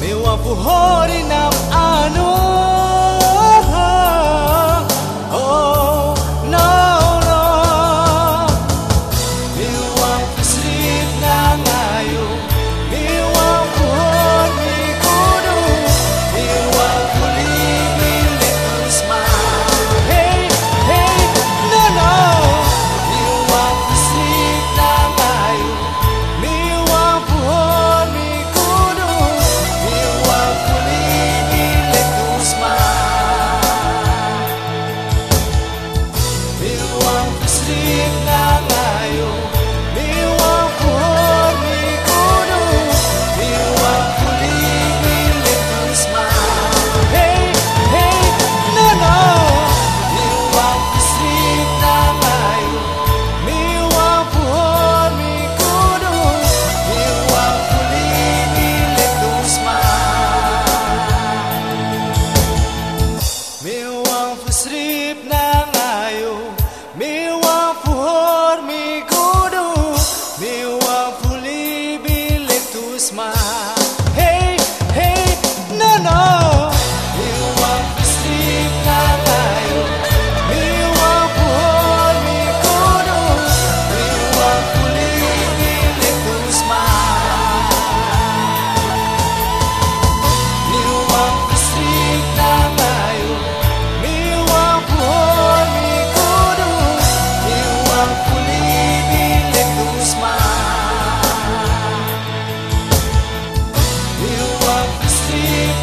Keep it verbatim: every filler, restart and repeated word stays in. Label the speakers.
Speaker 1: Mewah puhori nam anu. Oh no no. Mewah pusrit nang ayu. Mewah puhor mi kudu. Mewah kuli milik kusma. Hey hey no no. Mewah pusrit nang ayu. Mewah puhor mi kudu. Mewah kuli milik kusma. Mewah pusrit nang ayu. Mewah puhor mi kudu. Mewah kuli milik kusma. Hey hey no no. Mewah pusrit nang ayu. Mewah puhor mi kudu. Mewah kuli milik kusma. Mewah pusrit nang ayu. Mewah puhor mi kudu. Mewah kuli milik kusma. Hey hey no no. Mewah pusrit nang ayu. Mewah puhor mi kudu. Mewah kuli milik kusma. Mewah pusrit nang ayu. Mewah puhor mi kudu. Mewah kuli milik kusma. Mewah pusrit